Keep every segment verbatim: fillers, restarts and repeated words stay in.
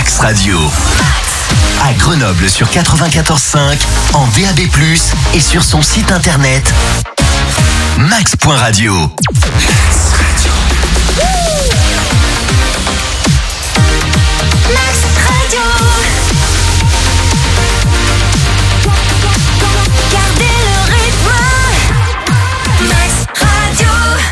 Max Radio. À Grenoble sur quatre-vingt-quatorze cinq, en D A B plus, et sur son site internet max point radio. Max Radio. Max Radio. Gardez le rythme. Max Radio.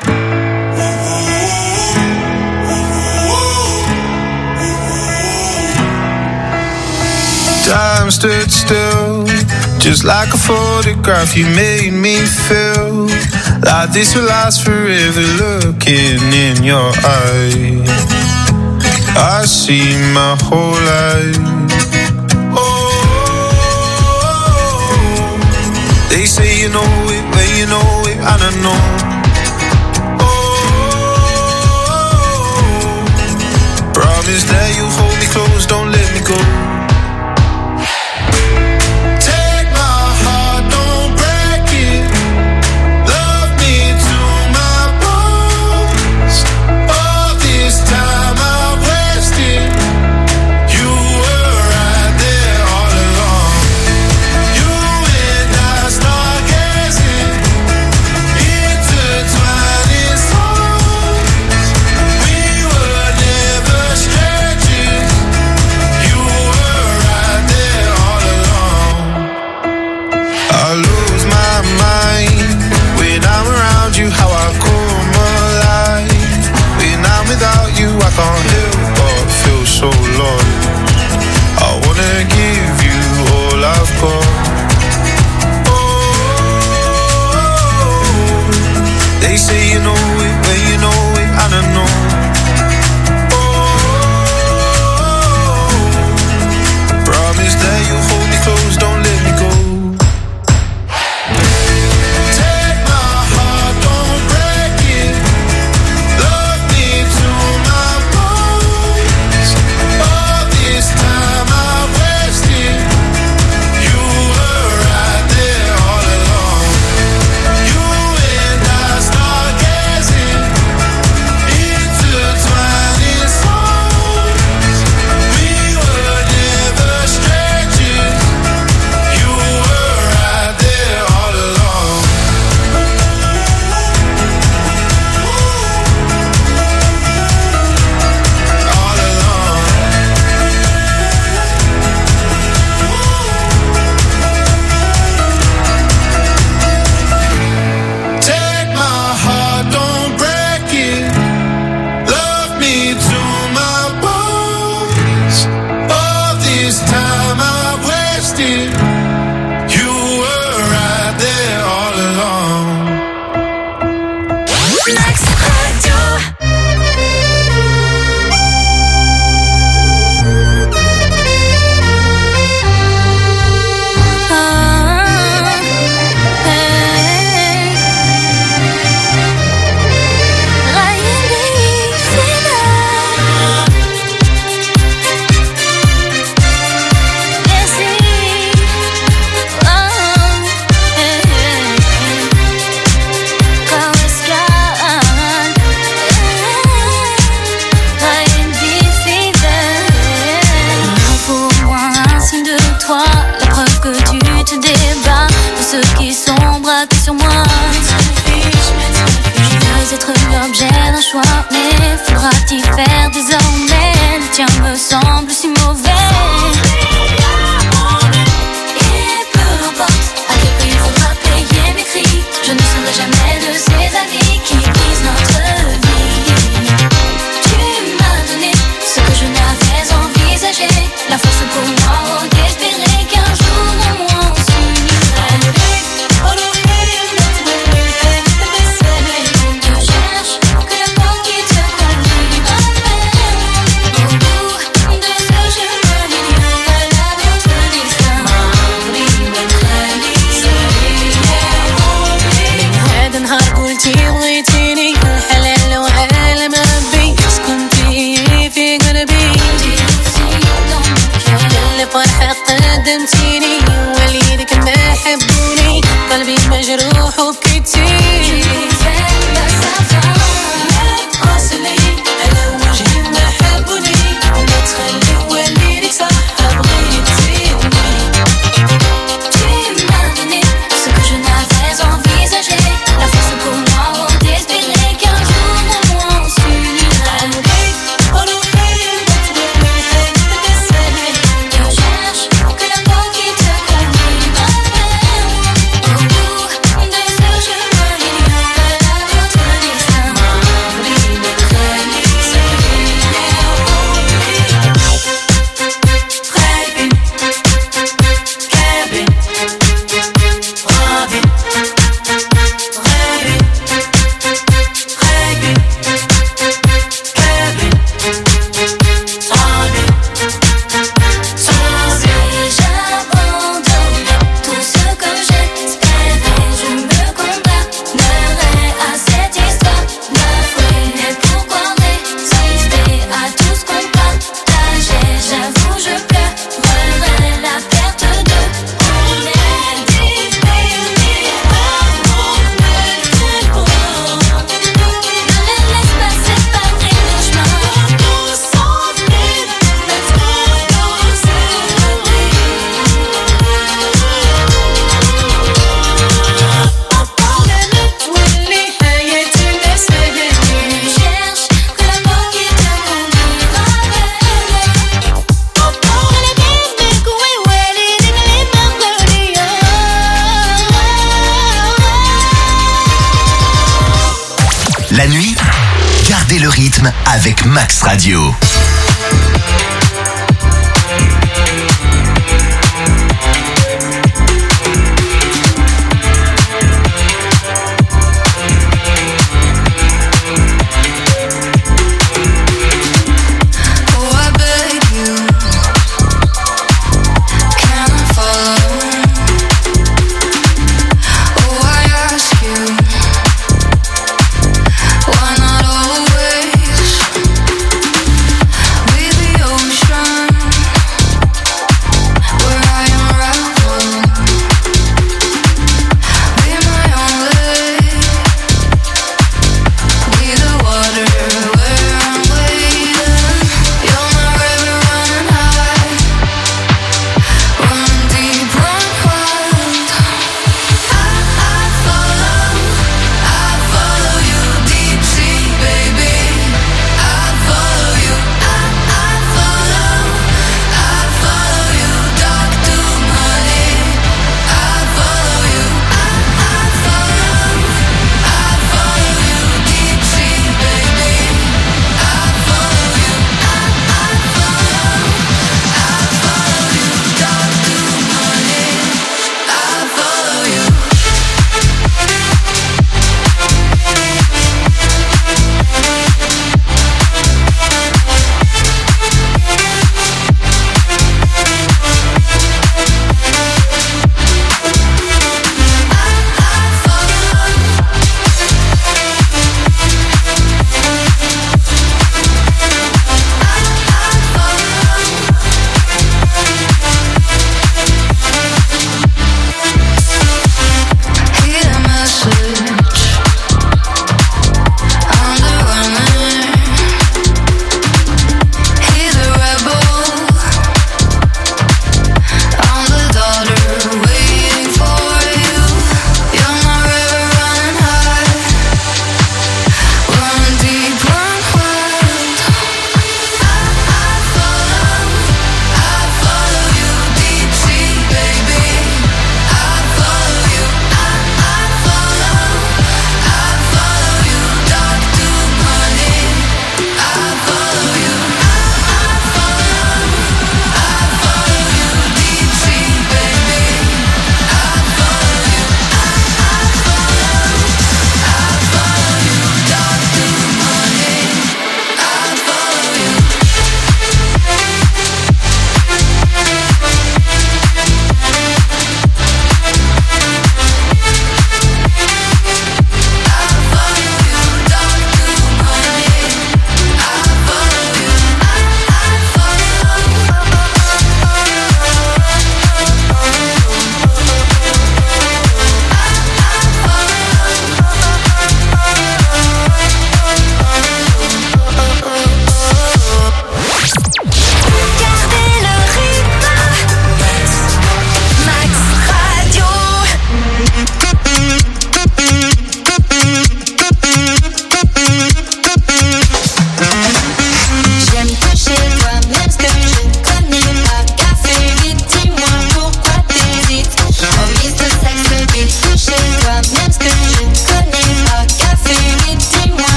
Time stood still, just like a photograph. You made me feel like this will last forever. Looking in your eyes, I see my whole life. Oh, they say you know it when you know it, and I know. Oh, promise that you hold me close, don't let me go. When La nuit, gardez le rythme avec Max Radio. Why not always?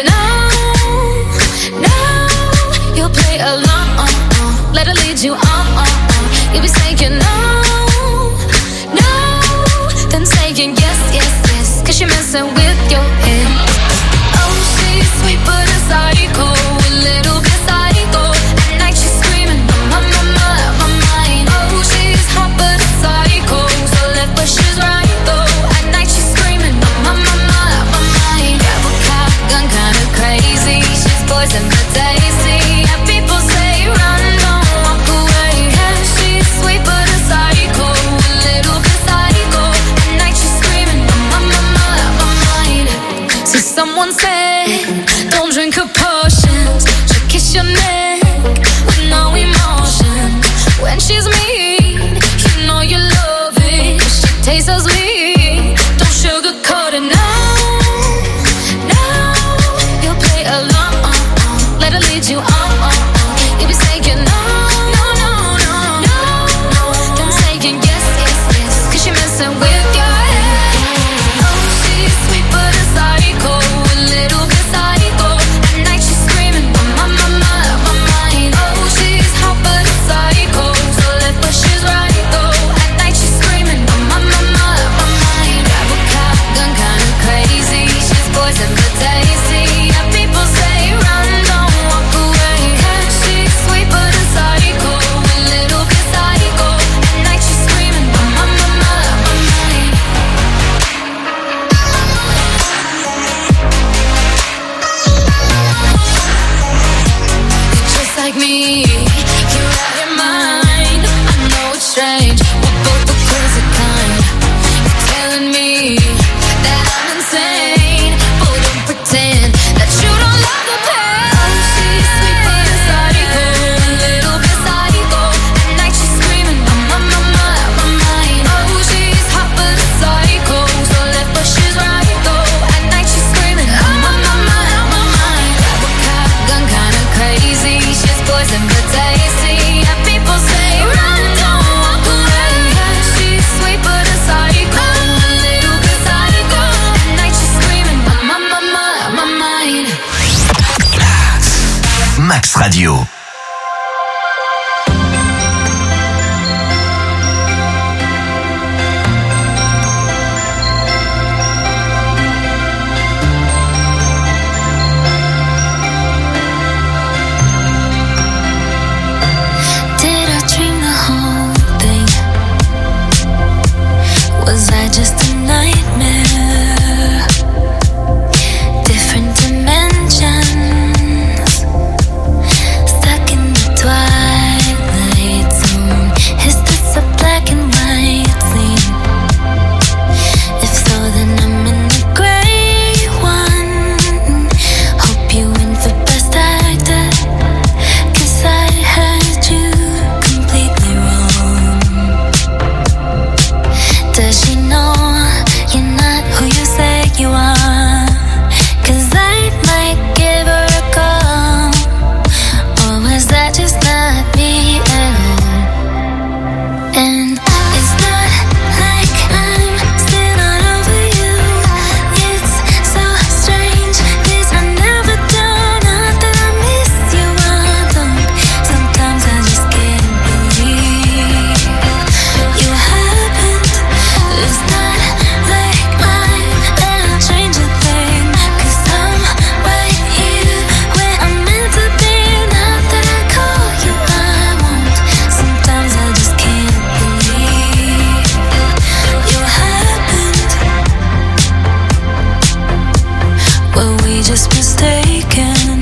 you no, no. You'll play along, let her lead you on. You'll be saying no, no, then saying yes, yes, yes, cause you're messing with your head. Oh, she's sweet but a psycho, a little bit psycho. At night she's screaming, my, my, my, my mind. Oh, she's hot but a psycho, so left but she's right though. At night she's screaming, my, my, my, my mind. Grab a cop gun, kinda crazy. She's poison but tasty. Yeah, people say run, don't walk away. Yeah, she's sweet but a psycho, a little bit psycho. At night she's screaming, my, my, my, my mind. See, someone said, don't drink her potions. She'll kiss your neck with no emotion. When she's mean, you know you love it. She tastes so sweet, don't sugarcoat it, no, no. You'll play along, let her lead you on. You'll be saying no, no, no, no, no, no. Then saying yes, yes, yes, cause you're messing with your head. Oh, she's sweet but a psycho, a little bit psycho. At night she's screaming, my, my, my, my mind. Oh, she's hot but a psycho, so left but she's right though. At night she's screaming, my, my, my, my mind. Grab a cop gun, kinda crazy. She's poison but tasty. Yeah, people say run, don't walk away. Yeah, she's sweet but a psycho, a little bit psycho. At night she's screaming, my, my, my, my, my mind. You're just like me, you're out your mind. I know it's strange, we're both the crazy kind. You're telling me that I'm insane, but don't pretend that you don't love the pain. Oh, she's sweet but a psycho, a little bit psycho. At night she's screaming, my, my, my, my mind. Oh, she's hot but a psycho, so left but she's right though. At night she's screaming, my, my, my, my mind. Grab a cop gun, kinda crazy. She's poison but tasty. Yeah, people say run, don't walk away. Yeah, she's sweet but a psycho, a little bit psycho. At night she's screaming, my, my, my, my, my mind. Max Radio. Did I dream the whole thing? Was I just a nightmare? Different dimensions, stuck in the twilight zone. Is this a black and white scene? If so, then I'm in the gray one. Hope you win for best actor, cause I heard you completely wrong. Does she know you're not who you say you are? Cause I might give her a call. Or was that just not me at all? And it's not like I'm still not over you. It's so strange, this I never do. Not that I miss you, I don't. Sometimes I just can't believe you happened. It's not like I'm gonna change a thing, cause I'm right here where I'm meant to be. Not that I call you, I won't. Sometimes I just can't believe you happened. Were we just mistaken?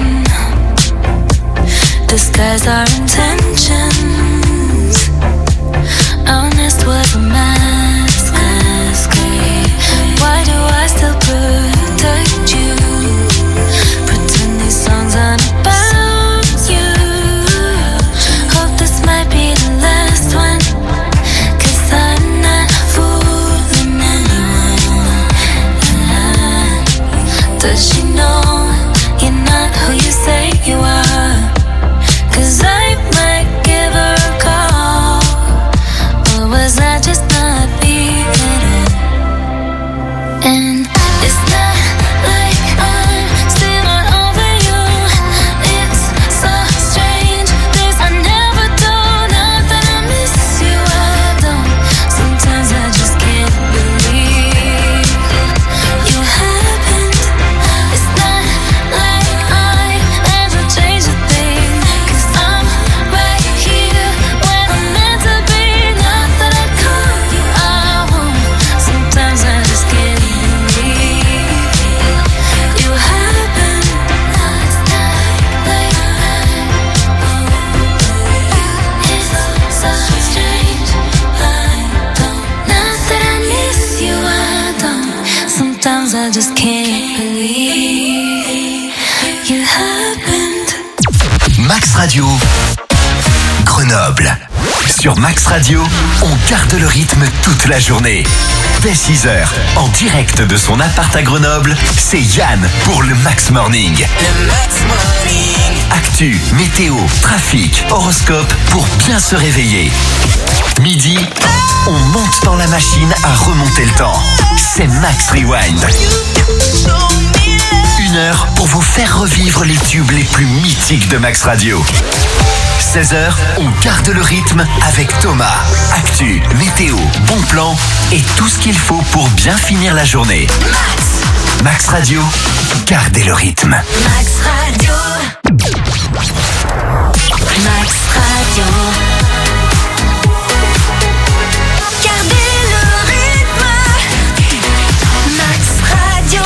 Disguise our intentions. Honest was a mask. Why do I still protect you? Pretend these songs aren't about you. Hope this might be the last one, cause I'm not fooling anyone. Does she know you're not who you say you are? Cause I might Max Radio, Grenoble. Sur Max Radio, on garde le rythme toute la journée. Dès six heures, en direct de son appart à Grenoble, c'est Yann pour le Max Morning. Le Max Morning. Actu, météo, trafic, horoscope pour bien se réveiller. Midi, on monte dans la machine à remonter le temps. C'est Max Rewind. Une heure pour vous faire revivre les tubes les plus mythiques de Max Radio. seize heures, on garde le rythme avec Thomas. Actu, météo, bon plan et tout ce qu'il faut pour bien finir la journée. Max. Max Radio, gardez le rythme. Max Radio. Max Radio. Gardez le rythme. Max Radio.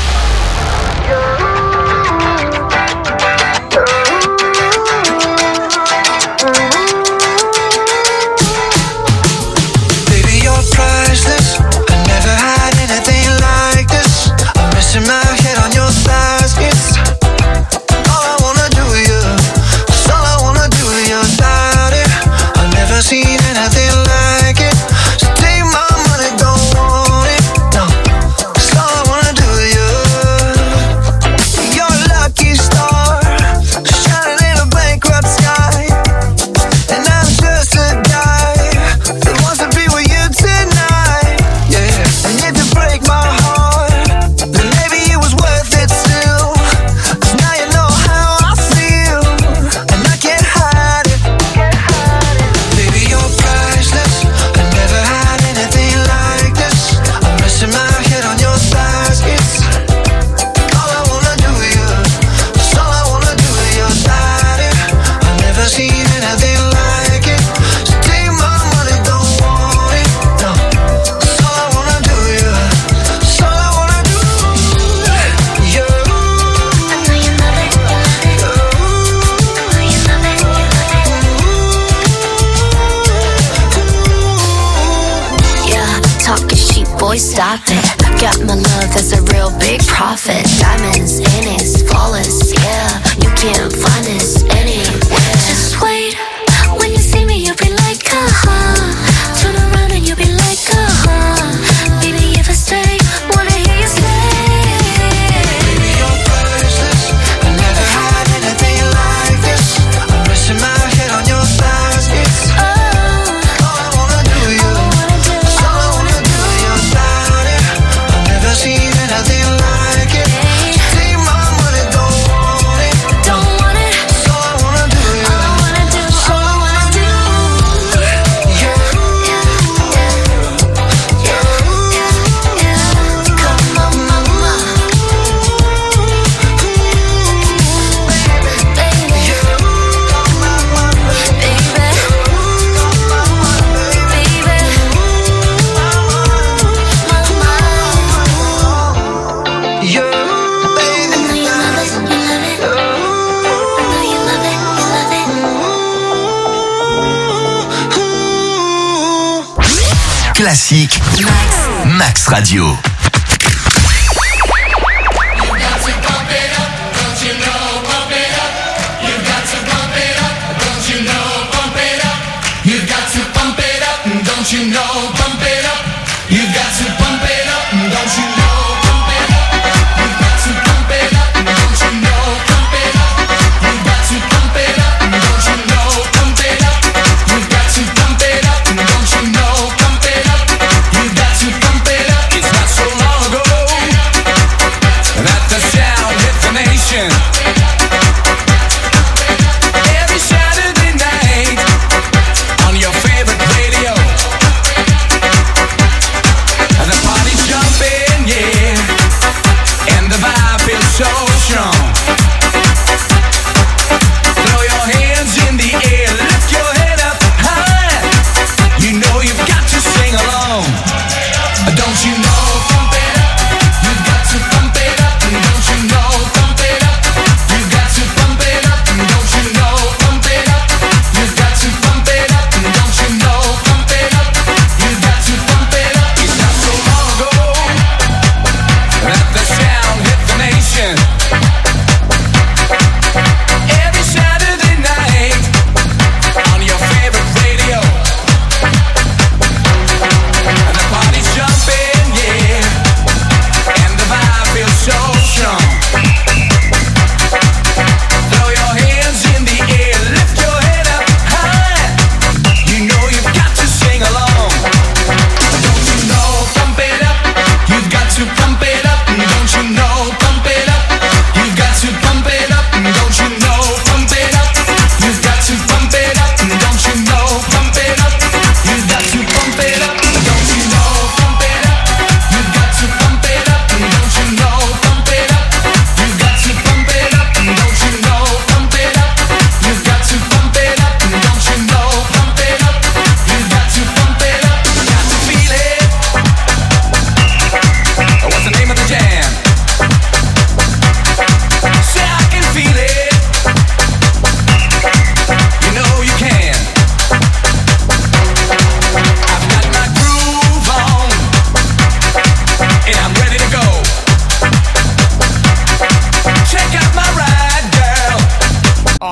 Baby, you're priceless. I never had anything like this. I'm missing my head on your thighs. It's all I wanna do, yeah. It's all I wanna do, yeah. Without it, I've never seen anything like it. So take my money, don't want it. No, it's all I wanna do, yeah. You're a lucky star, shining in a bankrupt sky. And I'm just a guy that wants to be with you tonight, yeah. And if you break my heart, then maybe it was worth it still. 'Cause now you know how I feel, and I can't hide it. Baby, you're priceless. I never had anything like this. I'm resting my head on your thighs. It's all I wanna do, yeah. It's all I wanna do, yeah. Without it, I've never seen anything like it. So take my money, don't want it. No, it's all I wanna do, yeah. It's all I wanna do, yeah. I know you love it, you love it. I know you love it, you love it. Yeah, talking cheap, boy, stop it. Got my love, that's a real big profit. Diamonds in it, flawless, yeah. You can't find this anywhere. Just wait, when you see me, you'll be like, uh-huh. Turn around and you'll be like, uh-huh. Baby, if I stay, wanna hear you say. Baby, you're priceless. I never had anything like this. I'm resting my head on your thighs. It's Oh, all I wanna do, all I yeah. wanna do, It's all I wanna do, yeah. Without it, I've never seen anything like it. So take my money, don't want it. don't want it. It's all I wanna do, All I yeah. wanna do, It's all all I I wanna wanna do. do, yeah. Come on, mama, baby, baby, Yeah, I know you love it, you love it. I know you love it, you love it. Classique, Max Radio. It's not so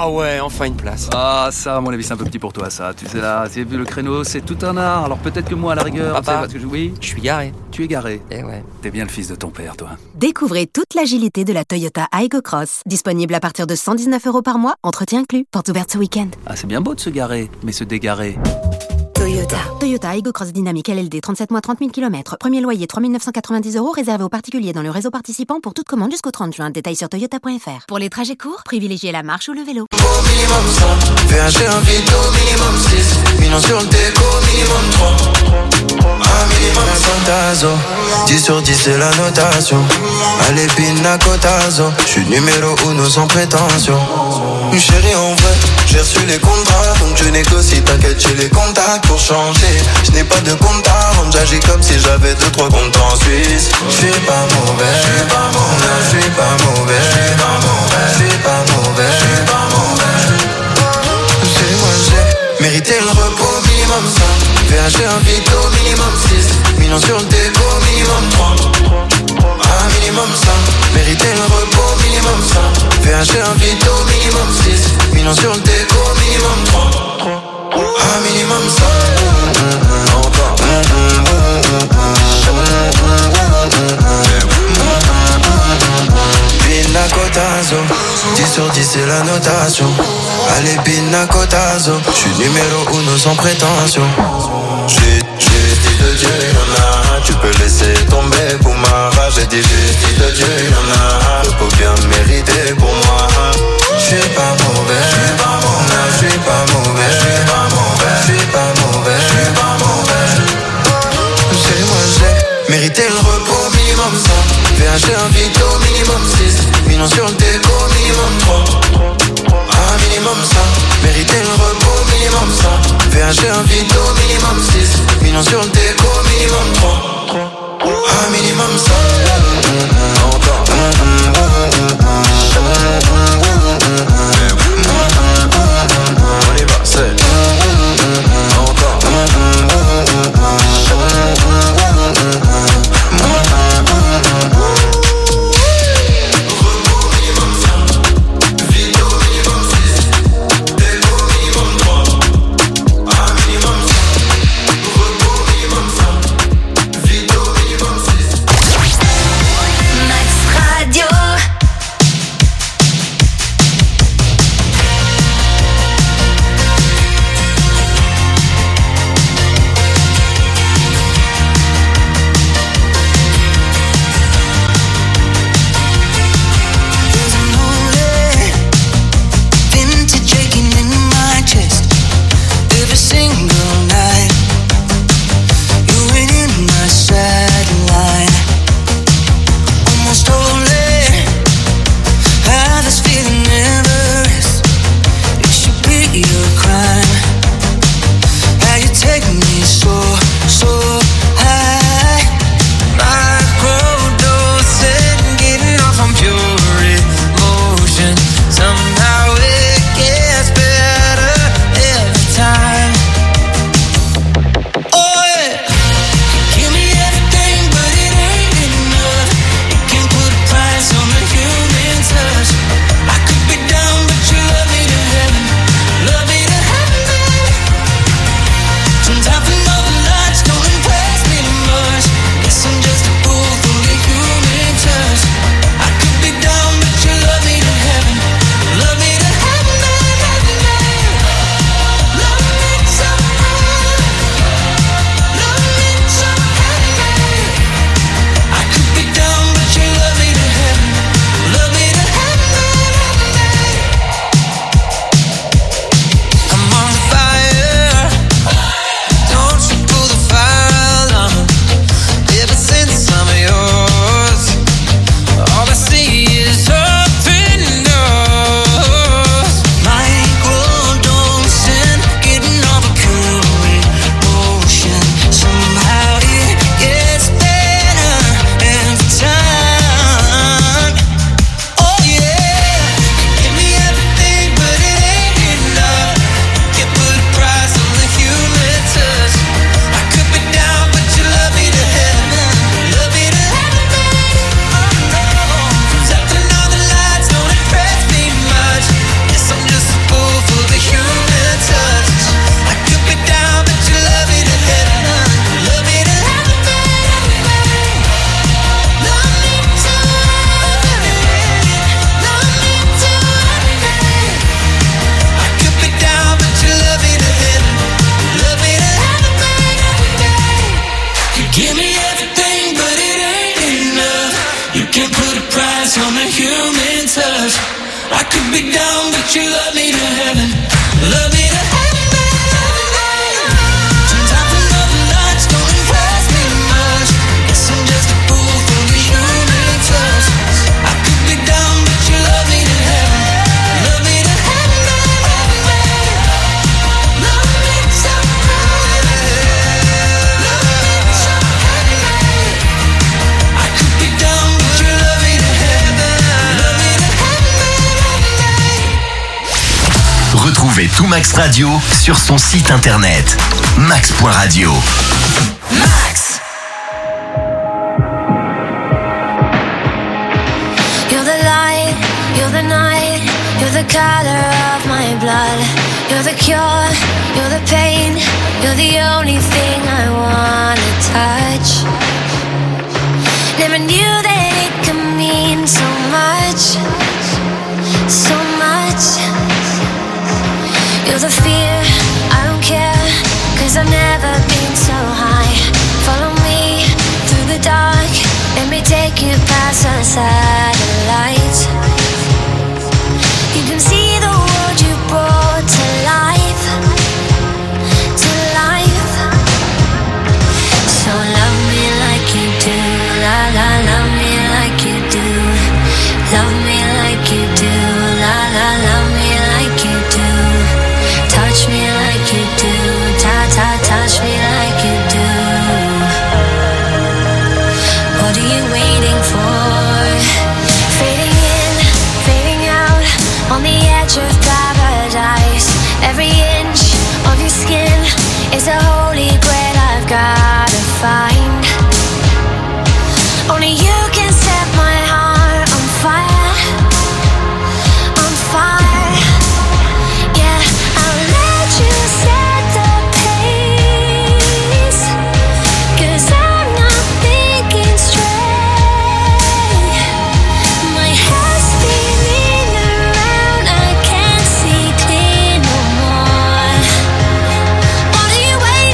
Ah ouais, enfin une place. Ah ça, à mon avis, c'est un peu petit pour toi, ça. Tu sais là, c'est le créneau, c'est tout un art. Alors peut-être que moi, à la rigueur, Papa, tu sais, parce que je... oui, je suis garé. Tu es garé. Eh ouais. T'es bien le fils de ton père, toi. Découvrez toute l'agilité de la Toyota Aygo Cross. Disponible à partir de cent dix-neuf euros par mois, entretien inclus. Porte ouverte ce week-end. Ah, c'est bien beau de se garer, mais se dégarer. Toyota. Toyota Aygo Cross Dynamique L L D, trente-sept mois, trente mille kilomètres. Premier loyer trois mille neuf cent quatre-vingt-dix euros, réservé aux particuliers dans le réseau participant pour toute commande jusqu'au trente juin. Détails sur toyota point f r. Pour les trajets courts, privilégiez la marche ou le vélo. Au minimum cent, V H un vide au minimum six, millions sur le déco, minimum trois. Un minimum cent tazo, dix sur dix c'est la notation. Allez pina cotazo, j'suis numéro uno sans prétention. Chérie en vrai, j'ai reçu les contrats, donc je négocie, t'inquiète j'ai les contacts pour changer. Je n'ai pas de compte à rendre, j'agis comme si j'avais deux trois comptes en Suisse. Je suis pas mauvais, je suis pas mauvais, je suis pas mauvais, je suis pas mauvais, je suis pas mauvais, je suis pas mauvais. C'est moi j'ai mérité le repos minimum cinq, V H un vite au minimum six, millions sur le déco minimum trois. Un minimum cinq, mérité le repos minimum cinq, V H un vite au minimum six, millions sur le déco minimum trois. Un minimum cinq, encore. Pina cotazo, dix sur dix c'est la notation. Allez pina cotazo, j'suis numéro uno sans prétention. J'ai, j'ai dit de Dieu y'en a, tu peux laisser tomber pour ma rage. J'ai dit, j'ai dit de Dieu y'en a, repos bien mérité pour moi. J'suis pas mauvais, j'suis pas mauvais, j'suis pas mauvais, j'suis pas mauvais, j'suis pas mauvais, j'suis pas mauvais. C'est moi j'ai mérité le repos minimum cinq, V H un vite au minimum six, millions sur le déco minimum trois. Un minimum cinq, mérité le repos minimum cinq, V H un vite au minimum six, millions sur le déco minimum trois. Un minimum cinq, encore. human touch. I could be down, but you love me to heaven. Love me to heaven, baby. Turn top another lights, don't impress me much. Guess I'm just a fool for the human touch. I could be down, but you love me to heaven. Love me to heaven, baby. Love me so heaven. Love me so heaven. I could be down, but you love me to heaven. Love me to heaven. Retrouvez tout Max Radio sur son site internet max point radio. Max. You're the light, you're the night, you're the color of my blood. You're the cure, you're the pain, you're the only thing I wanna touch. Never knew that it could mean so much, so much. You're the fear, I don't care, cause I've never been so high. Follow me through the dark, let me take you past the satellites. You can see the world you brought to life, to life. So love me like you do, la la, love me like you do. Love me like you do, la la, love me like you do. Touch me like you do, ta ta, touch me like you do. What are you waiting for? Fading in, fading out, on the edge of paradise. Every inch of your skin is a holy grail I've gotta find. Only you can set my heart on fire, on fire. Yeah, I'll let you set the pace, cause I'm not thinking straight. My head's spinning around, I can't see clear no more. What are you waiting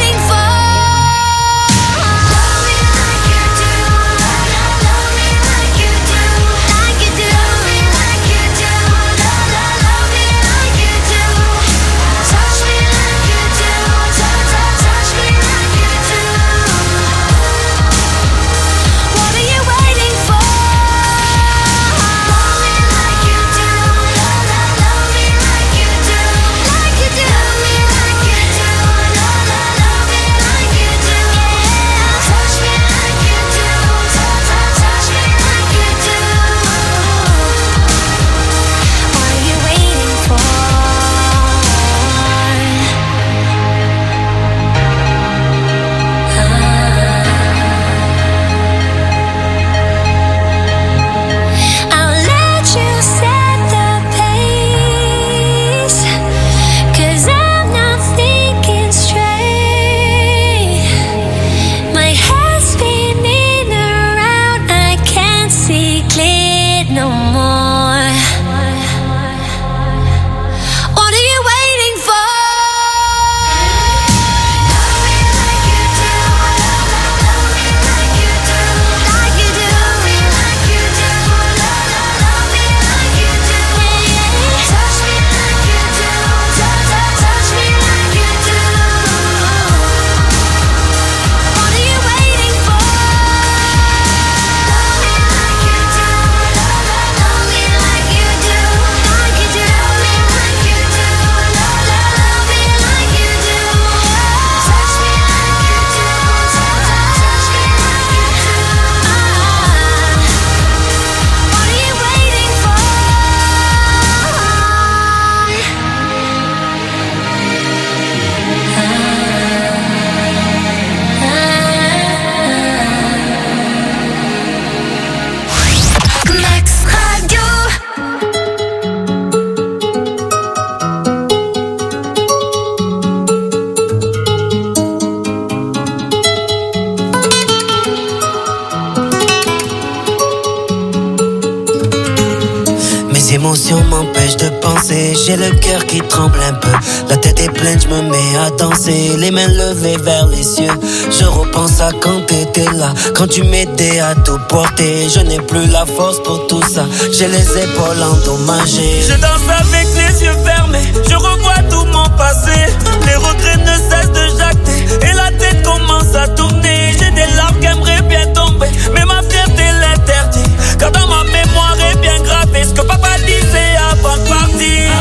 m'empêche de penser. J'ai le cœur qui tremble un peu, la tête est pleine, je me mets à danser, les mains levées vers les cieux. Je repense à quand t'étais là, quand tu m'aidais à tout porter. Je n'ai plus la force pour tout ça, j'ai les épaules endommagées. Je danse avec les yeux fermés, je revois tout mon passé. Les regrets ne cessent de jacter et la tête commence à tourner. J'ai des larmes qui aimeraient bien tomber, mais ma fierté l'interdit, car dans ma mémoire est bien gravé ce que papa disait avant de partir.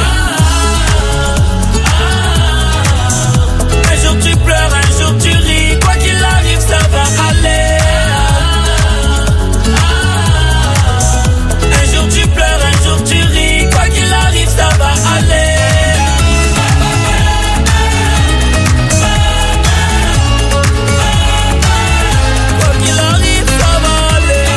Un jour tu pleures, un jour tu ris, quoi qu'il arrive ça va aller. Un jour tu pleures, un jour tu ris, quoi qu'il arrive ça va aller. Quoi qu'il arrive ça va aller.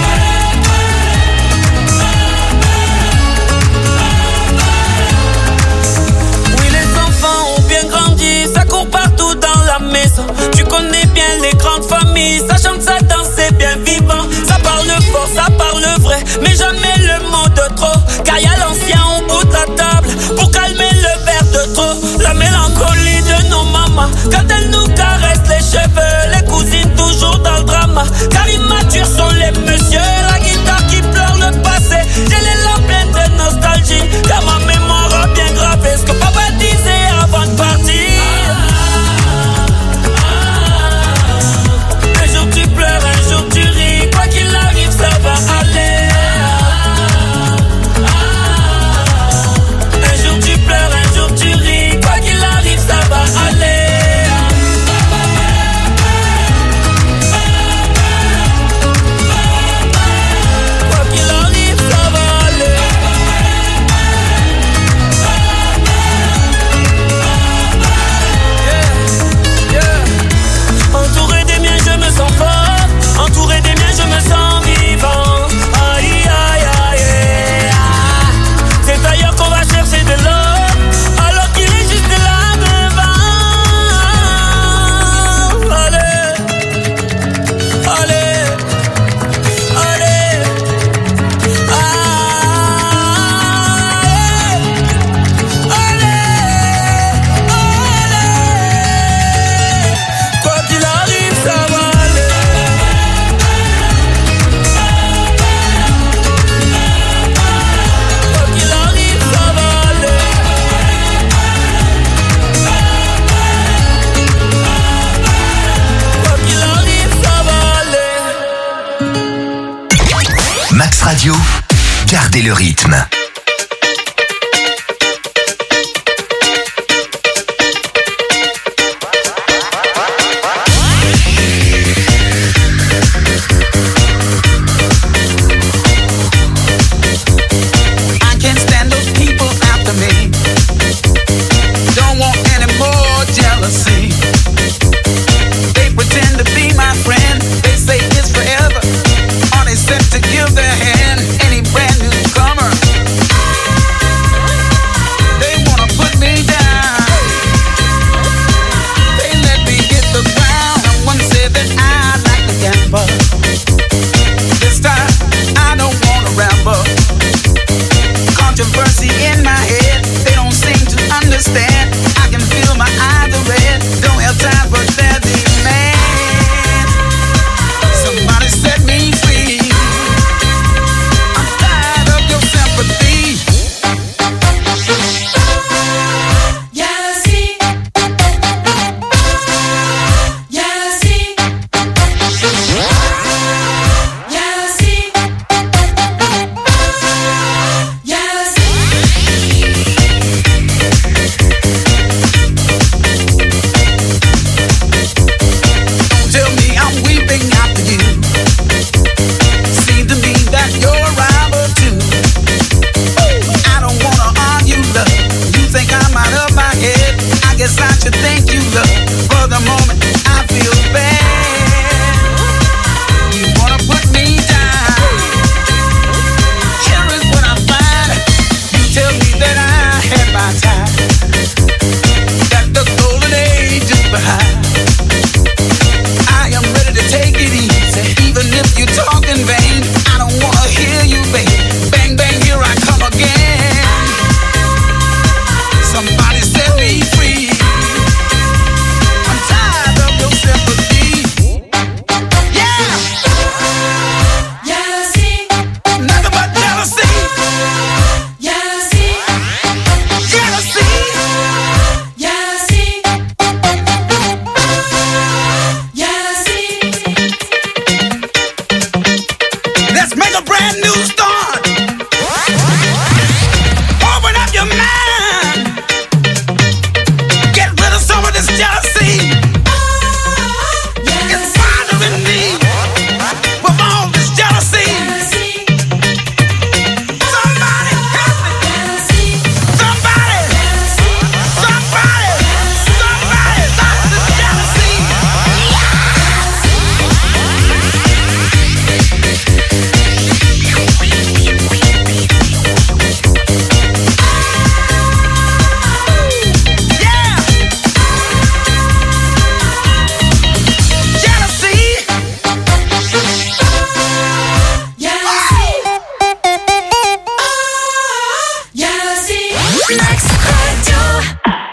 Oui, les enfants ont bien grandi, ça court partout dans la maison. Tu connais bien les grandes familles, ça chante, ça danse, c'est bien vivant. Ça parle fort, ça parle vrai, mais jamais le mot de trop. Car y'a l'ancien au bout de la table pour calmer le verre de trop. La mélancolie de nos mamans quand elles nous caressent les cheveux. Les cousines toujours dans le drama, car immatures sont les messieurs. La guitare qui pleure le passé, j'ai les larmes pleines de nostalgie, car ma mémoire a bien gravé ce que papa disait avant de partir. Un jour tu pleures, un jour tu ris, quoi qu'il arrive ça va aller. Un jour tu pleures, un jour tu ris, quoi qu'il arrive ça va aller. Quoi qu'il arrive ça va aller. Yeah, yeah. Entouré des miens je me sens fort, entouré des miens je me sens vivant. Aïe aïe aïe aïe. C'est ailleurs qu'on va chercher de l'or, alors qu'il est juste là devant. Allez, allez, allez, allez, allez, allez. Quoi qu'il arrive ça va aller. Quoi qu'il arrive ça va aller. Quoi qu'il arrive ça va aller. Max Radio, gardez le rythme. I can't stand those people after me. Don't want any more jealousy. They pretend to be my friend. They say it's forever. Are they set to give their hand? Any brand newcomer? They wanna put me down. They let me hit the ground. Someone said that I like to gamble. This time I don't wanna ramble. Controversy in my head, they don't seem to understand. I can feel my eyes are red, don't have time for their demand. Somebody set me free. I'm tired of your sympathy. Jealousy, jealousy, jealousy, jealousy. Max Radio.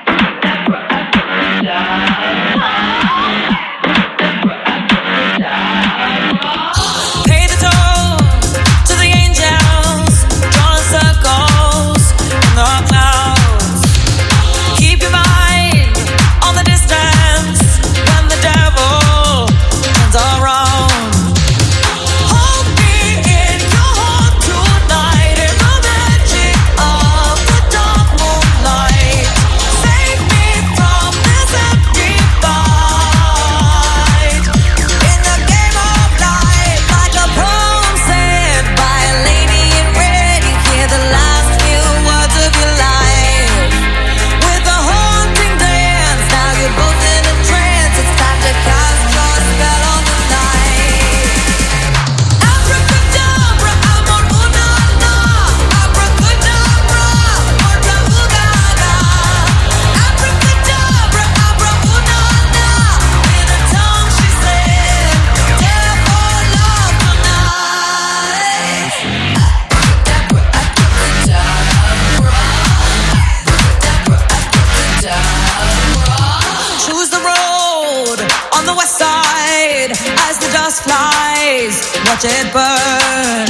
Watch it burn.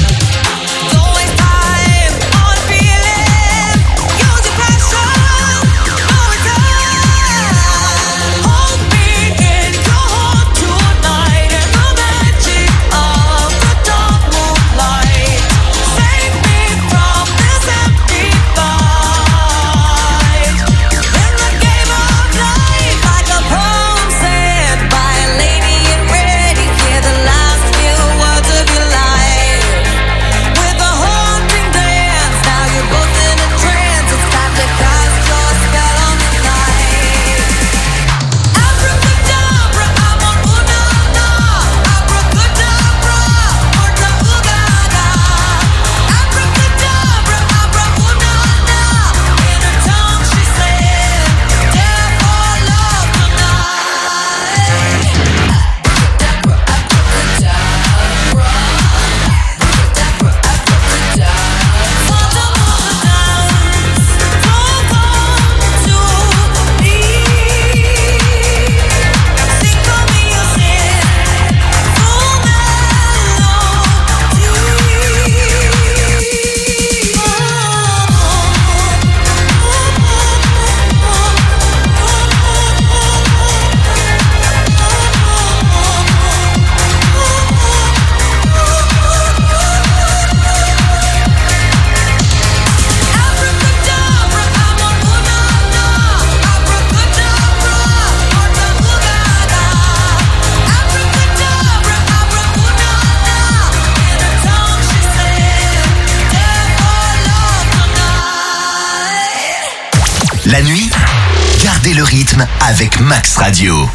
La nuit, gardez le rythme avec Max Radio.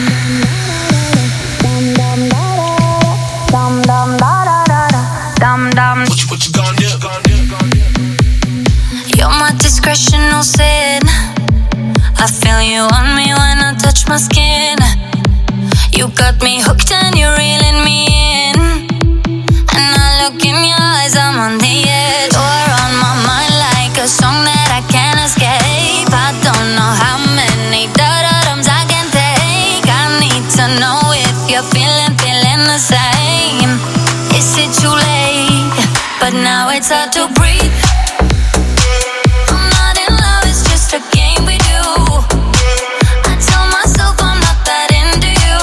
You're my discretional sin. I feel you on me when I touch my skin. You got me hooked and you're reeling me in. And I look in your eyes, I'm on the edge. You're on my mind like a song that I can't escape. I don't know how many da-da-dums I can take. I need to know if you're feeling, feeling the same. Is it too late? But now it's hard to breathe. I'm not in love, it's just a game we do. I tell myself I'm not that into you,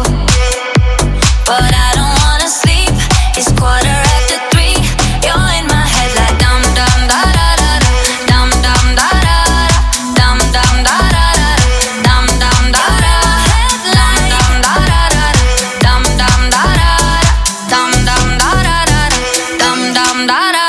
but I don't wanna sleep. It's quarter after three. You're in my head like dum dum da da da da, dum dum da da da, dum dum da da da, dum dum da da, headline dum da da da, dum dum da da, dum dum da da da, dum dum da da.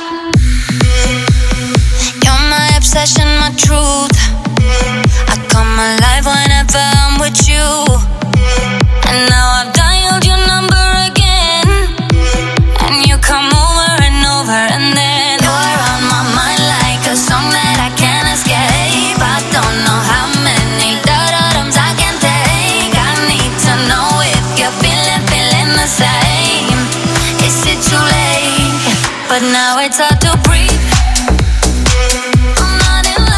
You're my obsession, my truth. I come alive whenever I'm with you. And now I've dialed your number again, and you come over and over, and then you're on my mind like a song that I can't escape. I don't know how many da-da-dums I can take. I need to know if you're feeling, feeling the same. Is it too late? But now it's hard to breathe. I'm not in love.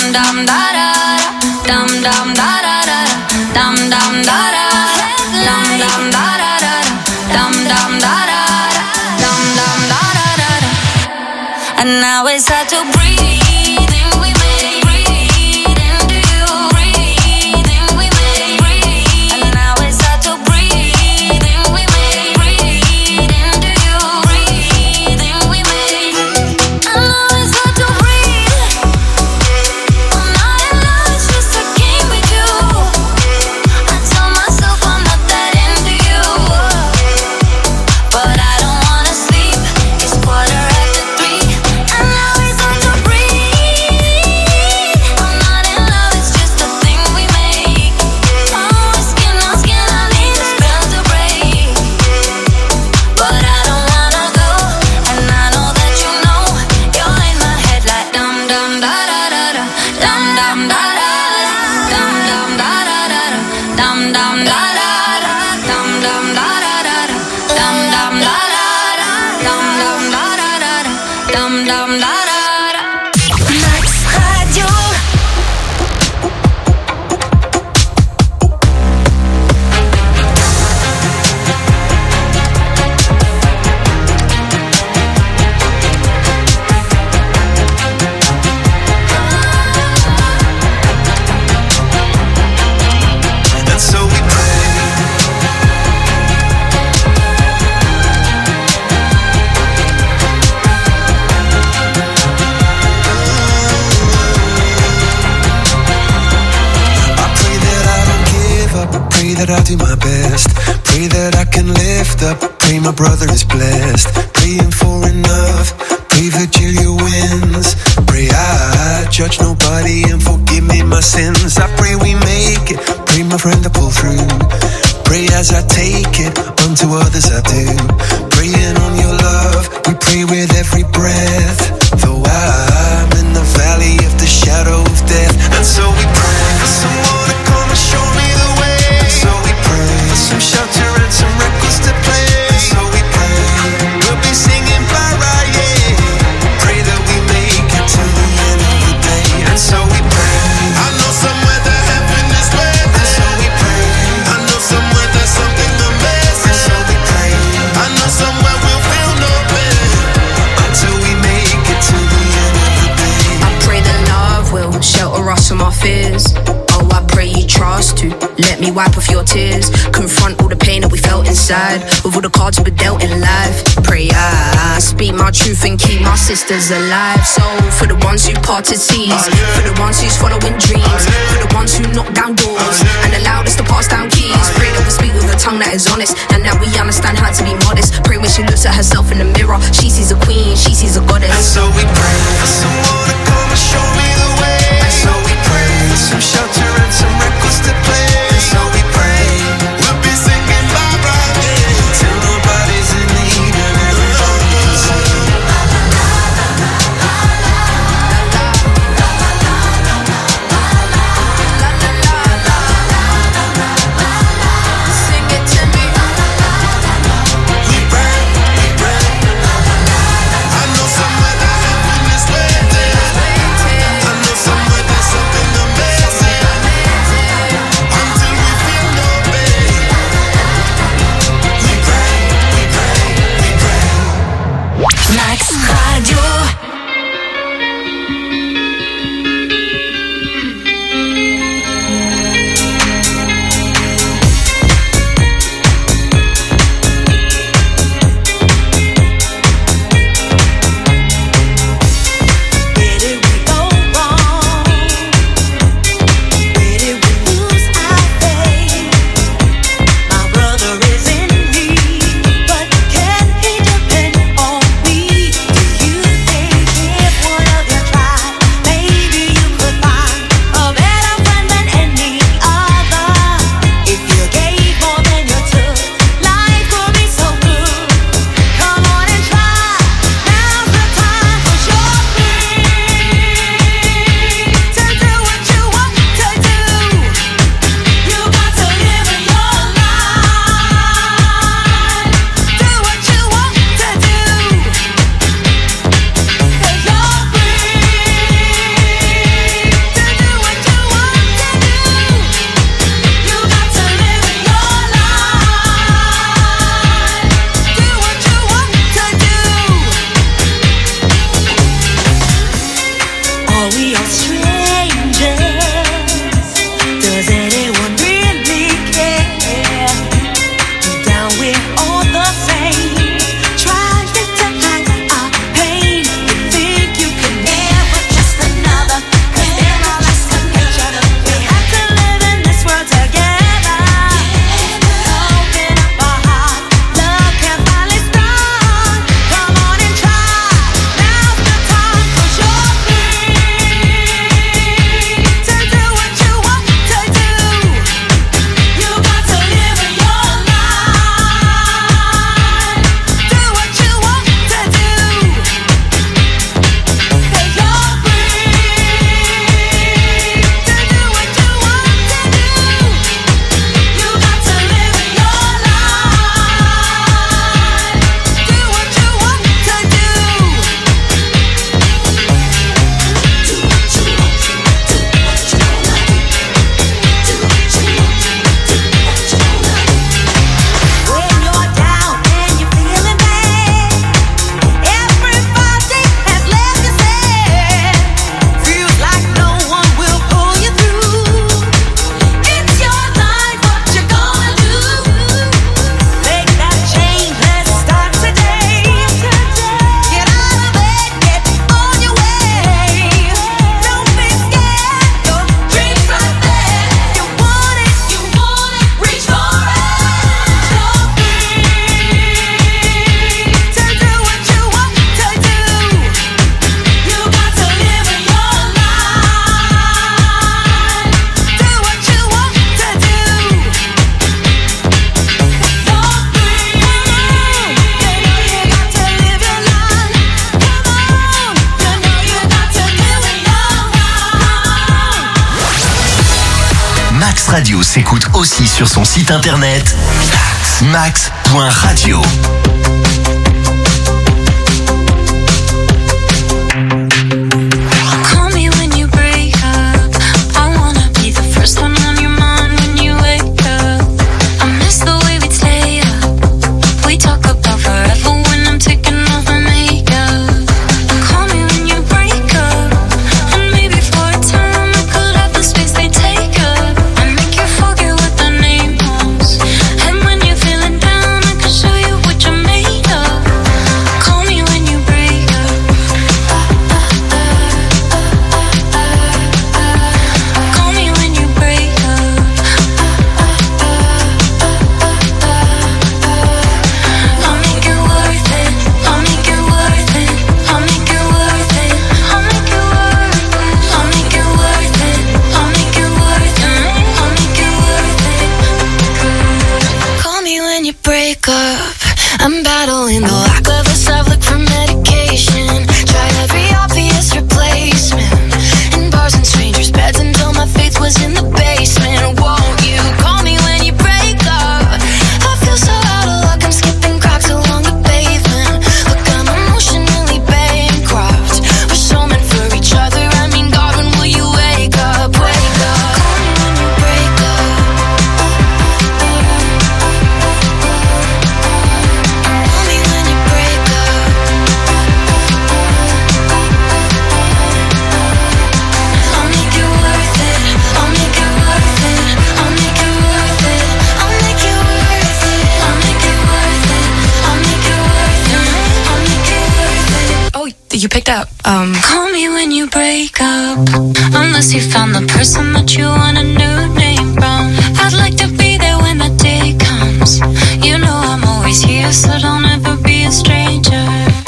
dum da da dum dum da da da dum dum da da dum dum da da da dum dum da da dum dum da da da. And now it's hard to breathe. That I'll do my best. Pray that I can lift up. Pray my brother is blessed. Praying for enough. Pray Virgilia wins. Pray I judge nobody and forgive me my sins. I pray we make it. Pray my friend to pull through. Pray as I take it. Unto others I do. Praying on your love. We pray with every breath. Though I'm in the valley of the shadow of death. And so we pray for someone to come and show me the way. So we pray for some shelter and some records to play. So we pray we'll be singing para, yeah. Pray that we make it to the end of the day. And so we pray. I know somewhere that heaven is waiting. And so we pray. I know somewhere there's something amazing. And so we pray. I know somewhere we'll feel no pain until we make it to the end of the day. I pray that love will shelter us from our fears. Oh, I pray you trust to let me wipe off your tears. Confront all the pain that we felt inside with all the cards we were dealt in life. Pray I speak my truth and keep my sisters alive. So for the ones who parted seas, for the ones who's following dreams, for the ones who knocked down doors and allowed us to pass down keys. Pray that we speak with a tongue that is honest and that we understand how to be modest. Pray when she looks at herself in the mirror, she sees a queen, she sees a goddess. And so we pray for someone to come and show me the way. And so we pray for some shelter and some records to play. And so we pray we'll be singing bye bye, yeah, till nobody's in need and everybody's singing. Radio s'écoute aussi sur son site internet max point radio. I'm battling the lack of a self, look for medication. Try every obvious replacement in bars and strangers' beds until my faith was in the basement. Won't you call me when you break up? I feel so out of luck, I'm skipping cracks along the pavement. Look, I'm emotionally bankrupt. We're so meant for each other, I mean, God, when will you wake up? Wake up. Call me when you break up. You picked up. Um, Call me when you break up. Unless you found the person that you want a new name from. I'd like to be there when that day comes. You know I'm always here, so don't ever be a stranger.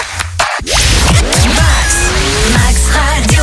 Max, Max Radio.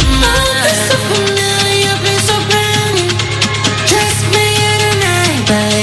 But